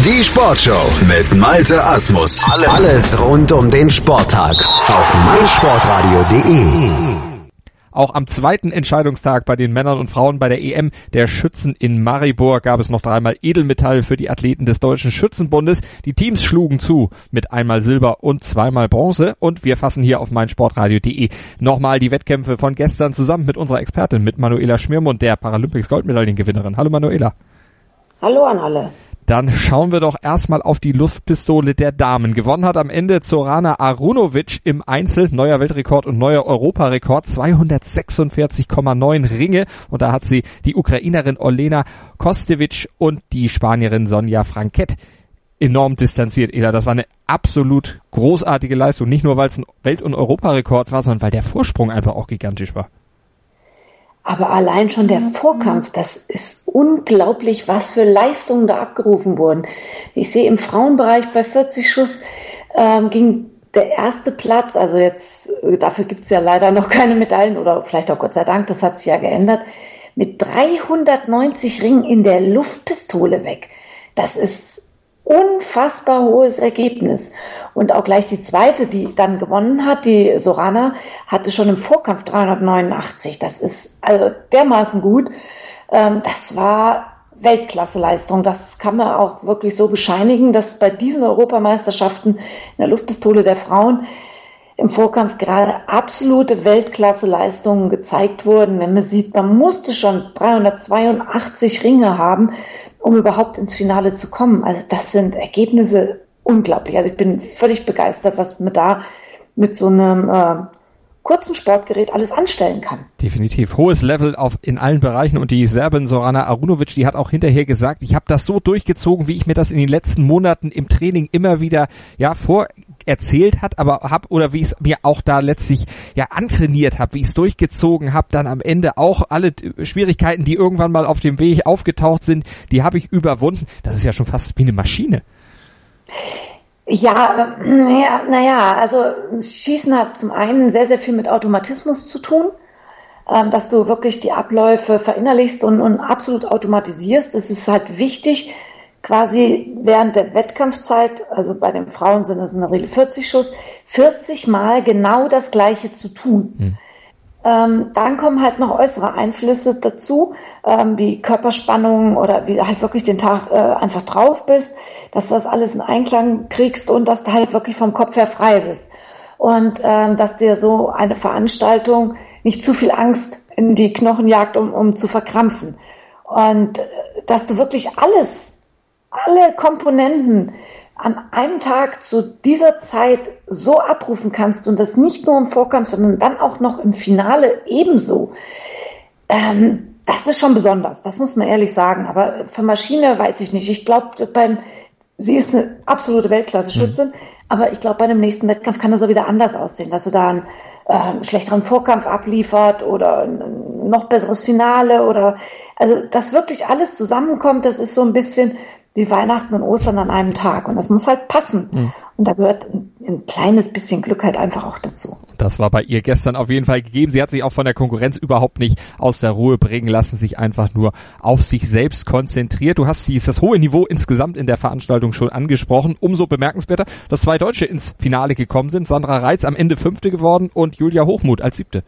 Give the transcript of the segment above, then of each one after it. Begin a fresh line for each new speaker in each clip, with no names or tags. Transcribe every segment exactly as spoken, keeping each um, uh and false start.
Die Sportshow mit Malte Asmus. Alles rund um den Sporttag auf meinsportradio punkt de.
Auch am zweiten Entscheidungstag bei den Männern und Frauen bei der E M der Schützen in Maribor gab es noch dreimal Edelmetall für die Athleten des Deutschen Schützenbundes. Die Teams schlugen zu mit einmal Silber und zweimal Bronze. Und wir fassen hier auf meinsportradio punkt de nochmal die Wettkämpfe von gestern zusammen mit unserer Expertin, mit Manuela Schmirmund, der Paralympics-Goldmedaillengewinnerin. Hallo Manuela.
Hallo an alle.
Dann schauen wir doch erstmal auf die Luftpistole der Damen. Gewonnen hat am Ende Zorana Arunovic im Einzel, neuer Weltrekord und neuer Europarekord, zweihundertsechsundvierzig Komma neun Ringe. Und da hat sie die Ukrainerin Olena Kostevic und die Spanierin Sonja Franquet enorm distanziert. Ela, das war eine absolut großartige Leistung. Nicht nur, weil es ein Welt- und Europarekord war, sondern weil der Vorsprung einfach auch gigantisch war.
Aber allein schon der Vorkampf, das ist unglaublich, was für Leistungen da abgerufen wurden. Ich sehe im Frauenbereich bei vierzig Schuss ähm, ging der erste Platz, also jetzt, dafür gibt es ja leider noch keine Medaillen oder vielleicht auch Gott sei Dank, das hat sich ja geändert, mit dreihundertneunzig Ringen in der Luftpistole weg. Das ist unfassbar hohes Ergebnis. Und auch gleich die zweite, die dann gewonnen hat, die Zorana, hatte schon im Vorkampf dreihundertneunundachtzig. Das ist also dermaßen gut. Das war Weltklasseleistung. Das kann man auch wirklich so bescheinigen, dass bei diesen Europameisterschaften in der Luftpistole der Frauen im Vorkampf gerade absolute Weltklasseleistungen gezeigt wurden. Wenn man sieht, man musste schon dreihundertzweiundachtzig Ringe haben, um überhaupt ins Finale zu kommen. Also das sind Ergebnisse unglaublich. Also ich bin völlig begeistert, was man da mit so einem äh, kurzen Sportgerät alles anstellen kann.
Definitiv. Hohes Level auf in allen Bereichen. Und die Serbin Zorana Arunovic, die hat auch hinterher gesagt, ich habe das so durchgezogen, wie ich mir das in den letzten Monaten im Training immer wieder ja vor erzählt hat, aber hab oder wie ich es mir auch da letztlich ja antrainiert habe, wie ich es durchgezogen habe, dann am Ende auch alle Schwierigkeiten, die irgendwann mal auf dem Weg aufgetaucht sind, die habe ich überwunden. Das ist ja schon fast wie eine Maschine.
Ja, naja, naja, also Schießen hat zum einen sehr, sehr viel mit Automatismus zu tun, ähm, dass du wirklich die Abläufe verinnerlichst und, und absolut automatisierst. Es ist halt wichtig, quasi während der Wettkampfzeit, also bei den Frauen sind es in der Regel vierzig Schuss, vierzig Mal genau das Gleiche zu tun. Hm. Ähm, dann kommen halt noch äußere Einflüsse dazu, ähm, wie Körperspannung oder wie du halt wirklich den Tag äh, einfach drauf bist, dass du das alles in Einklang kriegst und dass du halt wirklich vom Kopf her frei bist. Und ähm, dass dir so eine Veranstaltung nicht zu viel Angst in die Knochen jagt, um, um zu verkrampfen. Und äh, dass du wirklich alles alle Komponenten an einem Tag zu dieser Zeit so abrufen kannst und das nicht nur im Vorkampf, sondern dann auch noch im Finale ebenso. Ähm, das ist schon besonders, das muss man ehrlich sagen. Aber für Maschine weiß ich nicht. Ich glaube, beim sie ist eine absolute Weltklasse-Schützin, mhm. aber ich glaube, bei dem nächsten Wettkampf kann das auch wieder anders aussehen, dass sie da einen äh, schlechteren Vorkampf abliefert oder ein noch besseres Finale oder also, dass wirklich alles zusammenkommt, das ist so ein bisschen wie Weihnachten und Ostern an einem Tag. Und das muss halt passen. Mhm. Und da gehört ein, ein kleines bisschen Glück halt einfach auch dazu.
Das war bei ihr gestern auf jeden Fall gegeben. Sie hat sich auch von der Konkurrenz überhaupt nicht aus der Ruhe bringen lassen, sich einfach nur auf sich selbst konzentriert. Du hast das hohe Niveau insgesamt in der Veranstaltung schon angesprochen. Umso bemerkenswerter, dass zwei Deutsche ins Finale gekommen sind. Sandra Reitz am Ende Fünfte geworden und Julia Hochmuth als Siebte.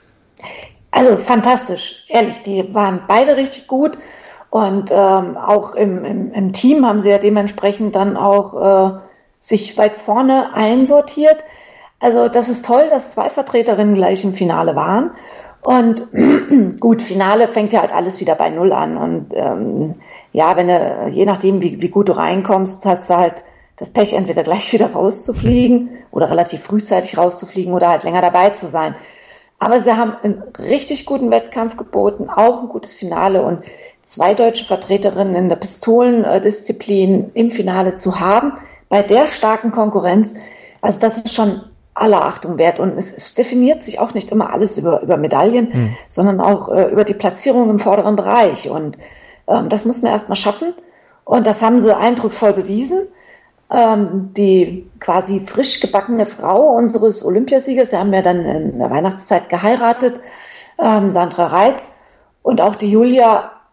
Also fantastisch, ehrlich. Die waren beide richtig gut. Und ähm, auch im, im, im Team haben sie ja dementsprechend dann auch äh, sich weit vorne einsortiert. Also das ist toll, dass zwei Vertreterinnen gleich im Finale waren. Und gut, Finale fängt ja halt alles wieder bei Null an. Und ähm, ja, wenn du, je nachdem, wie, wie gut du reinkommst, hast du halt das Pech, entweder gleich wieder rauszufliegen oder relativ frühzeitig rauszufliegen oder halt länger dabei zu sein. Aber sie haben einen richtig guten Wettkampf geboten, auch ein gutes Finale und zwei deutsche Vertreterinnen in der Pistolendisziplin im Finale zu haben, bei der starken Konkurrenz, also das ist schon aller Achtung wert. Und es, es definiert sich auch nicht immer alles über, über Medaillen, mhm. sondern auch äh, über die Platzierung im vorderen Bereich. Und ähm, das muss man erstmal schaffen. Und das haben sie eindrucksvoll bewiesen. Ähm, die quasi frisch gebackene Frau unseres Olympiasiegers, sie haben ja dann in der Weihnachtszeit geheiratet, ähm, Sandra Reitz, und auch die Julia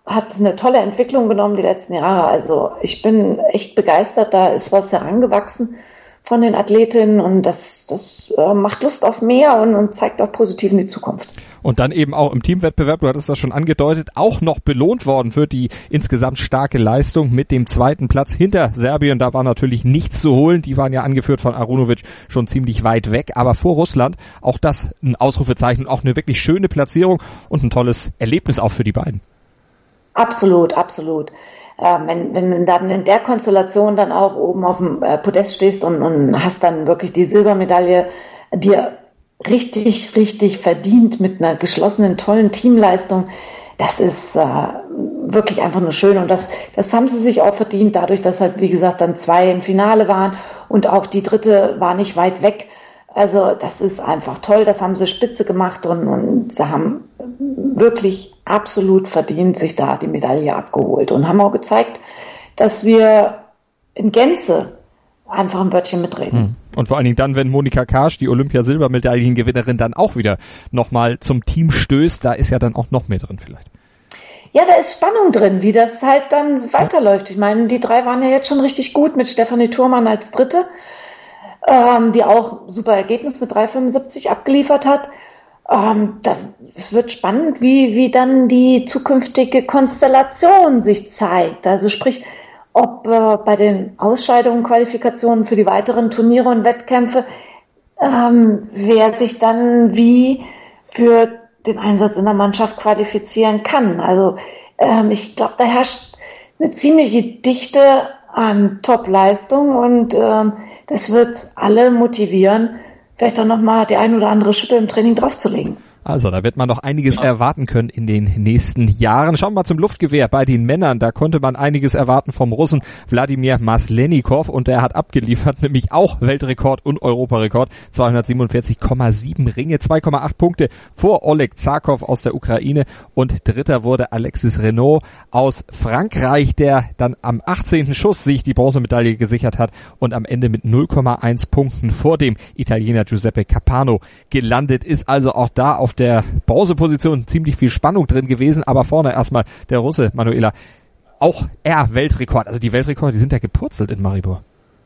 hat eine tolle Entwicklung genommen die letzten Jahre. Also ich bin echt begeistert, da ist was herangewachsen von den Athletinnen und das, das äh, macht Lust auf mehr und, und zeigt auch positiv in die Zukunft.
Und dann eben auch im Teamwettbewerb, du hattest das schon angedeutet, auch noch belohnt worden für die insgesamt starke Leistung mit dem zweiten Platz hinter Serbien. Da war natürlich nichts zu holen. Die waren ja angeführt von Arunovic schon ziemlich weit weg. Aber vor Russland auch das ein Ausrufezeichen, auch eine wirklich schöne Platzierung und ein tolles Erlebnis auch für die beiden.
Absolut, absolut. Äh, wenn, wenn du dann in der Konstellation dann auch oben auf dem äh, Podest stehst und, und hast dann wirklich die Silbermedaille dir richtig, richtig verdient mit einer geschlossenen, tollen Teamleistung, das ist äh, wirklich einfach nur schön und das, das haben sie sich auch verdient, dadurch, dass halt, wie gesagt, dann zwei im Finale waren und auch die dritte war nicht weit weg. Also das ist einfach toll, das haben sie spitze gemacht und, und sie haben wirklich absolut verdient sich da die Medaille abgeholt und haben auch gezeigt, dass wir in Gänze einfach ein Wörtchen mitreden.
Und vor allen Dingen dann, wenn Monika Karsch, die Olympia-Silbermedaillengewinnerin, dann auch wieder nochmal zum Team stößt, da ist ja dann auch noch mehr drin vielleicht.
Ja, da ist Spannung drin, wie das halt dann weiterläuft. Ich meine, die drei waren ja jetzt schon richtig gut mit Stefanie Thurmann als Dritte, ähm, die auch super Ergebnis mit drei Komma fünfundsiebzig abgeliefert hat. Ähm, da, es wird spannend, wie, wie dann die zukünftige Konstellation sich zeigt. Also sprich, ob äh, bei den Ausscheidungen, Qualifikationen für die weiteren Turniere und Wettkämpfe, ähm, wer sich dann wie für den Einsatz in der Mannschaft qualifizieren kann. Also ähm, ich glaube, da herrscht eine ziemliche Dichte an Top-Leistung und ähm, das wird alle motivieren, vielleicht auch nochmal die ein oder andere Schippe im Training draufzulegen.
Also, da wird man noch einiges ja. erwarten können in den nächsten Jahren. Schauen wir mal zum Luftgewehr bei den Männern. Da konnte man einiges erwarten vom Russen Wladimir Maslenikov und der hat abgeliefert, nämlich auch Weltrekord und Europarekord. zweihundertsiebenundvierzig Komma sieben Ringe, zwei Komma acht Punkte vor Oleg Zarkov aus der Ukraine und dritter wurde Alexis Renaud aus Frankreich, der dann am achtzehnten Schuss sich die Bronzemedaille gesichert hat und am Ende mit null Komma eins Punkten vor dem Italiener Giuseppe Capano gelandet ist. Also auch da auf der Bronzeposition ziemlich viel Spannung drin gewesen, aber vorne erstmal der Russe Manuela, auch er Weltrekord, also die Weltrekorde, die sind ja gepurzelt in Maribor.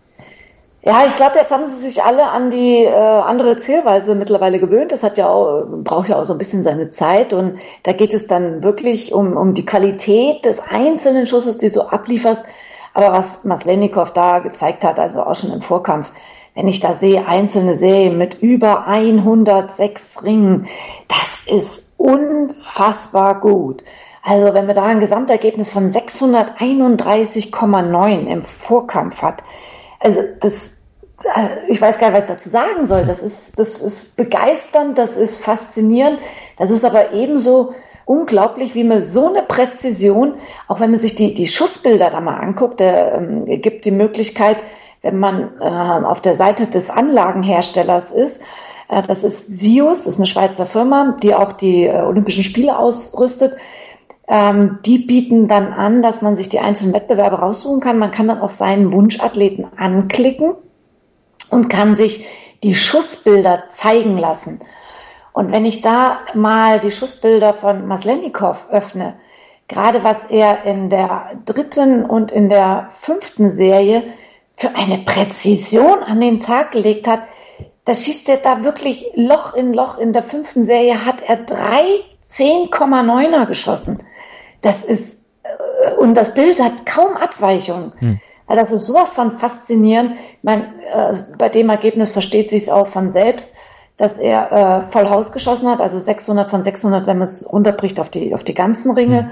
Ja, ich glaube, jetzt haben sie sich alle an die äh, andere Zählweise mittlerweile gewöhnt. Das hat ja auch, braucht ja auch so ein bisschen seine Zeit und da geht es dann wirklich um, um die Qualität des einzelnen Schusses, die du ablieferst. Aber was Maslenikov da gezeigt hat, also auch schon im Vorkampf, wenn ich da sehe, einzelne Serien mit über hundertsechs Ringen, das ist unfassbar gut. Also wenn man da ein Gesamtergebnis von sechshunderteinunddreißig Komma neun im Vorkampf hat, also das, ich weiß gar nicht, was ich dazu sagen soll. Das ist, das ist begeisternd, das ist faszinierend, das ist aber ebenso unglaublich, wie man so eine Präzision, auch wenn man sich die, die Schussbilder da mal anguckt, der ähm, gibt die Möglichkeit, wenn man äh, auf der Seite des Anlagenherstellers ist, äh, das ist Sius, das ist eine Schweizer Firma, die auch die äh, Olympischen Spiele ausrüstet. Ähm, die bieten dann an, dass man sich die einzelnen Wettbewerbe raussuchen kann. Man kann dann auf seinen Wunschathleten anklicken und kann sich die Schussbilder zeigen lassen. Und wenn ich da mal die Schussbilder von Maslenikov öffne, gerade was er in der dritten und in der fünften Serie für eine Präzision an den Tag gelegt hat, da schießt er da wirklich Loch in Loch. In der fünften Serie hat er drei zehn Komma neuner geschossen. Das ist, äh, und das Bild hat kaum Abweichung. Hm. Also das ist sowas von faszinierend. Ich meine, äh, bei dem Ergebnis versteht sich es auch von selbst, dass er äh, voll Haus geschossen hat, also sechshundert von sechshundert, wenn man es runterbricht auf die, auf die ganzen Ringe. Hm.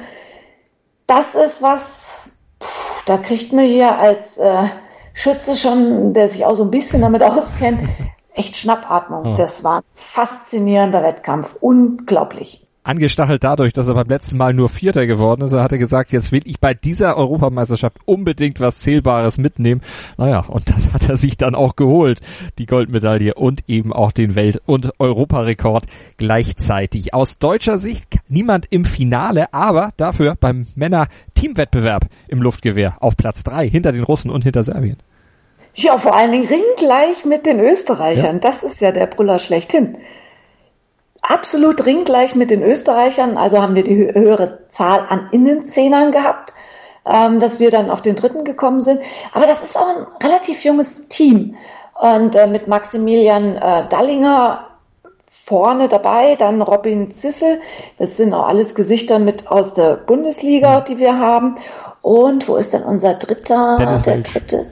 Das ist was, pff, da kriegt man hier als äh, Schütze schon, der sich auch so ein bisschen damit auskennt, echt Schnappatmung. Oh. Das war ein faszinierender Wettkampf. Unglaublich.
Angestachelt dadurch, dass er beim letzten Mal nur Vierter geworden ist, er hatte gesagt, jetzt will ich bei dieser Europameisterschaft unbedingt was Zählbares mitnehmen. Naja, und das hat er sich dann auch geholt, die Goldmedaille und eben auch den Welt- und Europarekord gleichzeitig. Aus deutscher Sicht niemand im Finale, aber dafür beim Männer-Teamwettbewerb im Luftgewehr auf Platz drei, hinter den Russen und hinter Serbien.
Ja, vor allen Dingen ringgleich mit den Österreichern. Ja. Das ist ja der Brüller schlechthin. absolut ringgleich mit den Österreichern, also haben wir die höhere Zahl an Innenzehnern gehabt, ähm, dass wir dann auf den dritten gekommen sind. Aber das ist auch ein relativ junges Team. Und äh, mit Maximilian äh, Dallinger vorne dabei, dann Robin Zissel, das sind auch alles Gesichter mit aus der Bundesliga, die wir haben. Und wo ist denn unser dritter?
Dennis
der
Welch.
dritte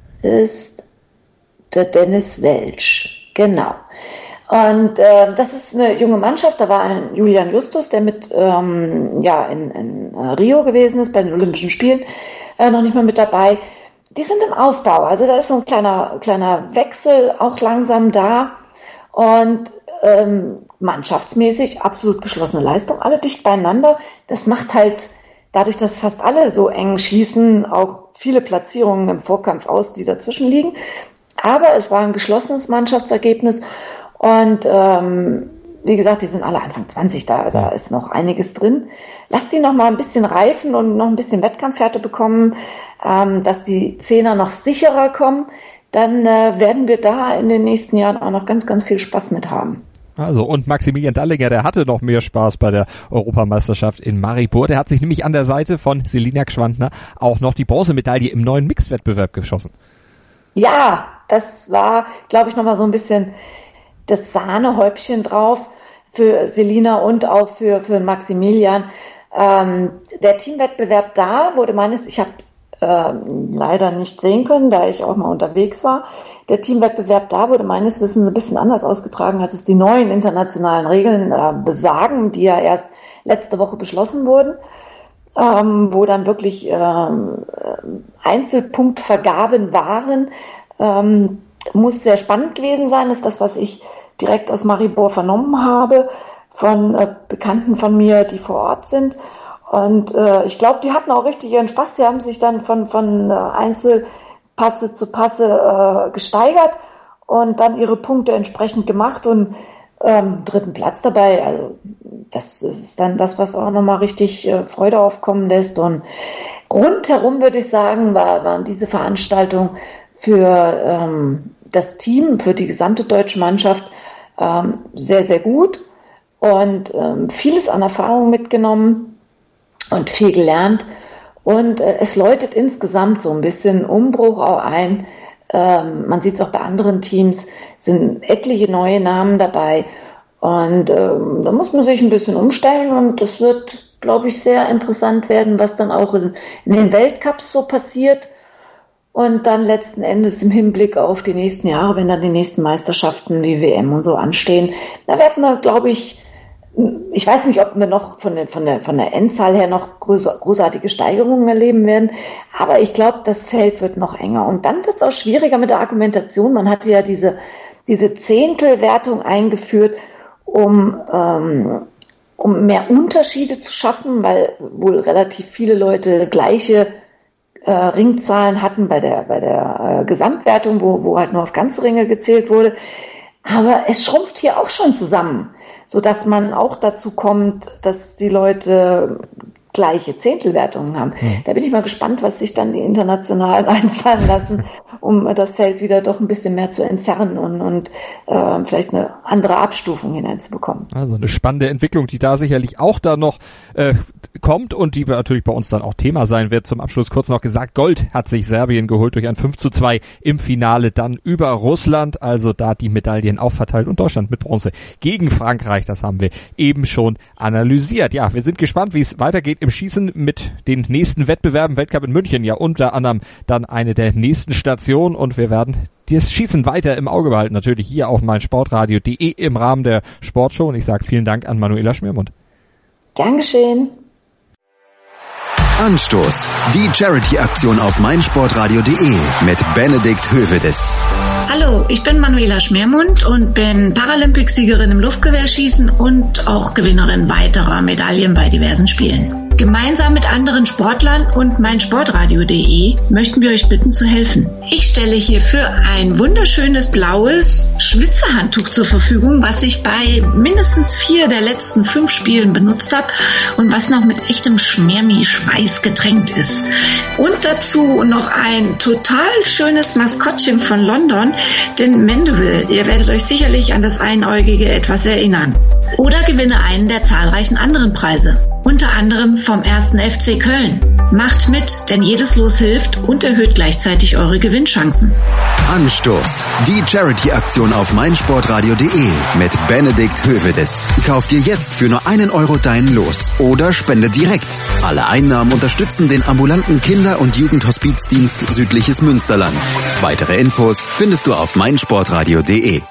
ist der Dennis Welch, genau. Und äh, das ist eine junge Mannschaft, da war ein Julian Justus, der mit ähm, ja in, in Rio gewesen ist, bei den Olympischen Spielen, äh, noch nicht mal mit dabei. Die sind im Aufbau, also da ist so ein kleiner kleiner Wechsel auch langsam da und ähm, mannschaftsmäßig absolut geschlossene Leistung, alle dicht beieinander. Das macht halt dadurch, dass fast alle so eng schießen, auch viele Platzierungen im Vorkampf aus, die dazwischen liegen. Aber es war ein geschlossenes Mannschaftsergebnis und ähm, wie gesagt, die sind alle Anfang zwanzig, da, da ist noch einiges drin. Lass die noch mal ein bisschen reifen und noch ein bisschen Wettkampfhärte bekommen, ähm, dass die Zehner noch sicherer kommen. Dann äh, werden wir da in den nächsten Jahren auch noch ganz, ganz viel Spaß mit haben.
Also, und Maximilian Dallinger, der hatte noch mehr Spaß bei der Europameisterschaft in Maribor. Der hat sich nämlich an der Seite von Selina Gschwandner auch noch die Bronzemedaille im neuen Mixed-Wettbewerb geschossen.
Ja, das war, glaube ich, nochmal so ein bisschen das Sahnehäubchen drauf für Selina und auch für, für Maximilian. Ähm, der Teamwettbewerb da wurde meines, ich habe äh, leider nicht sehen können, da ich auch mal unterwegs war. Der Teamwettbewerb da wurde meines Wissens ein bisschen anders ausgetragen, als es die neuen internationalen Regeln äh, besagen, die ja erst letzte Woche beschlossen wurden, ähm, wo dann wirklich ähm, Einzelpunktvergaben waren. Ähm, muss sehr spannend gewesen sein, ist das, was ich direkt aus Maribor vernommen habe, von äh, Bekannten von mir, die vor Ort sind. Und äh, ich glaube, die hatten auch richtig ihren Spaß. Sie haben sich dann von, von äh, Einzelpasse zu Passe äh, gesteigert und dann ihre Punkte entsprechend gemacht und ähm, dritten Platz dabei. Also das ist dann das, was auch nochmal richtig äh, Freude aufkommen lässt. Und rundherum würde ich sagen, war, waren diese Veranstaltung für ähm, das Team, für die gesamte deutsche Mannschaft ähm, sehr, sehr gut und ähm, vieles an Erfahrung mitgenommen und viel gelernt. Und äh, es läutet insgesamt so ein bisschen Umbruch auch ein. Ähm, man sieht es auch bei anderen Teams, sind etliche neue Namen dabei. Und ähm, da muss man sich ein bisschen umstellen und das wird, glaube ich, sehr interessant werden, was dann auch in, in den Weltcups so passiert. Und dann letzten Endes im Hinblick auf die nächsten Jahre, wenn dann die nächsten Meisterschaften wie W M und so anstehen, da werden wir, glaube ich, ich weiß nicht, ob wir noch von der, von der, von der Endzahl her noch groß, großartige Steigerungen erleben werden, aber ich glaube, das Feld wird noch enger. Und dann wird es auch schwieriger mit der Argumentation. Man hatte ja diese, diese Zehntelwertung eingeführt, um, ähm, um mehr Unterschiede zu schaffen, weil wohl relativ viele Leute gleiche Äh, Ringzahlen hatten bei der bei der äh, Gesamtwertung, wo wo halt nur auf ganze Ringe gezählt wurde. Aber es schrumpft hier auch schon zusammen, so dass man auch dazu kommt, dass die Leute gleiche Zehntelwertungen haben. Mhm. Da bin ich mal gespannt, was sich dann die Internationalen einfallen lassen, um das Feld wieder doch ein bisschen mehr zu entzerren und, und äh, vielleicht eine andere Abstufung hineinzubekommen.
Also eine spannende Entwicklung, die da sicherlich auch da noch äh, kommt und die natürlich bei uns dann auch Thema sein wird. Zum Abschluss kurz noch gesagt, Gold hat sich Serbien geholt durch ein fünf zu zwei im Finale dann über Russland, also da die Medaillen aufverteilt und Deutschland mit Bronze gegen Frankreich, das haben wir eben schon analysiert. Ja, wir sind gespannt, wie es weitergeht im Schießen mit den nächsten Wettbewerben, Weltcup in München, ja unter anderem dann eine der nächsten Stationen und wir werden das Schießen weiter im Auge behalten, natürlich hier auf meinsportradio punkt de im Rahmen der Sportshow und ich sage vielen Dank an Manuela Schmiermund.
Gern geschehen.
Anstoß. Die Charity-Aktion auf meinsportradio punkt de mit Benedikt Hövedes.
Hallo, ich bin Manuela Schmermund und bin Paralympicsiegerin im Luftgewehrschießen und auch Gewinnerin weiterer Medaillen bei diversen Spielen. Gemeinsam mit anderen Sportlern und meinsportradio punkt de möchten wir euch bitten zu helfen. Ich stelle hierfür ein wunderschönes blaues Schwitzerhandtuch zur Verfügung, was ich bei mindestens vier der letzten fünf Spielen benutzt habe und was noch mit echtem Schmermi-Schweiß getränkt ist. Und dazu noch ein total schönes Maskottchen von London, den Mandeville. Ihr werdet euch sicherlich an das Einäugige etwas erinnern. Oder gewinne einen der zahlreichen anderen Preise. Unter anderem vom ersten F C Köln. Macht mit, denn jedes Los hilft und erhöht gleichzeitig eure Gewinnchancen.
Anstoß. Die Charity-Aktion auf meinsportradio punkt de mit Benedikt Hövedes. Kauf dir jetzt für nur einen Euro dein Los oder spende direkt. Alle Einnahmen unterstützen den ambulanten Kinder- und Jugendhospizdienst Südliches Münsterland. Weitere Infos findest du auf meinsportradio punkt de.